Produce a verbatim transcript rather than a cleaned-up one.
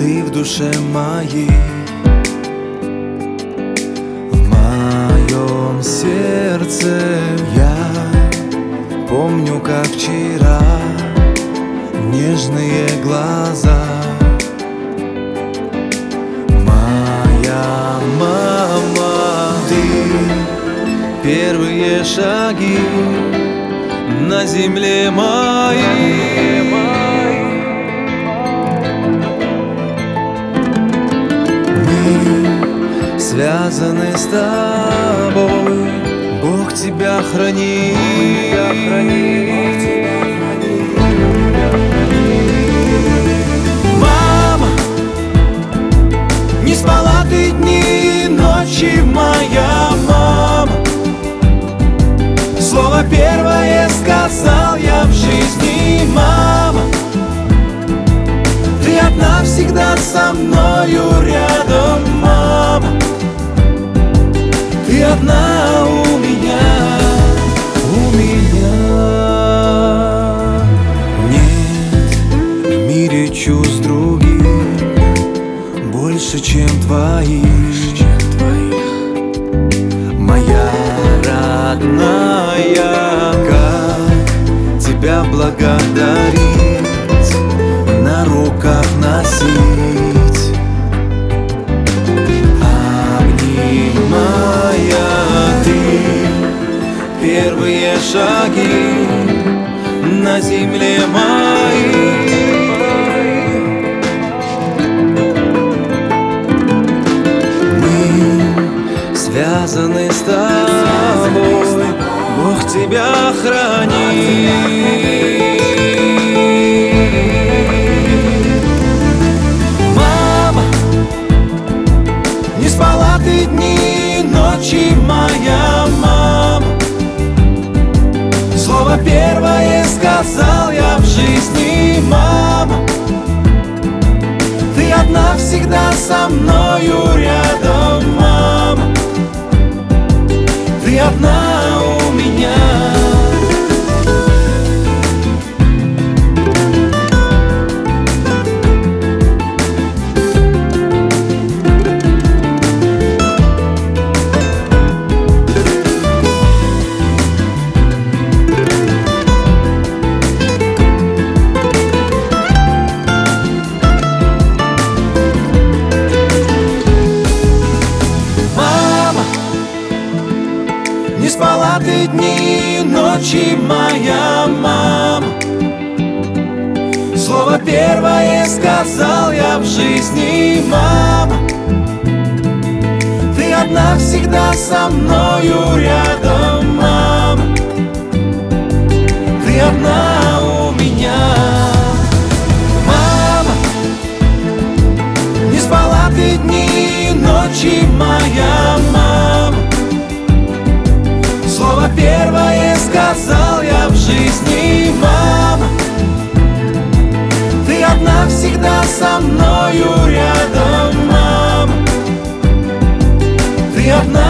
Ты в душе моей, в моем сердце. Я помню, как вчера, нежные глаза. Моя мама, ты первые шаги на земле моей. Мы связаны с тобой, Бог тебя храни. Мама, не спала ты дни и ночи, моя мама. Слово первое сказал я в жизни, мама. Ты одна всегда со мною рядом, мама. Ты одна у меня, у меня. Нет в мире чувств других больше, чем твоих. Моя родная, как тебя благодарить, на руках носить, обнимая. Ты первые шаги на земле моей. Мы связаны с тобой, Бог тебя храни. Мама, не спала ты дни и ночи, моя мама. Слово первое сказал я в жизни, мама. Ты одна всегда со мною рядом, мама. Ты одна у меня. Не спала ты дни и ночи, моя мама. Слово первое сказал я в жизни, мама. Ты одна всегда со мною рядом, мама. Ты одна у меня. Мама, не спала ты дни и ночи, моя мама. Слово первое сказал я в жизни, мама. Ты одна всегда со мною рядом, мама. Ты одна.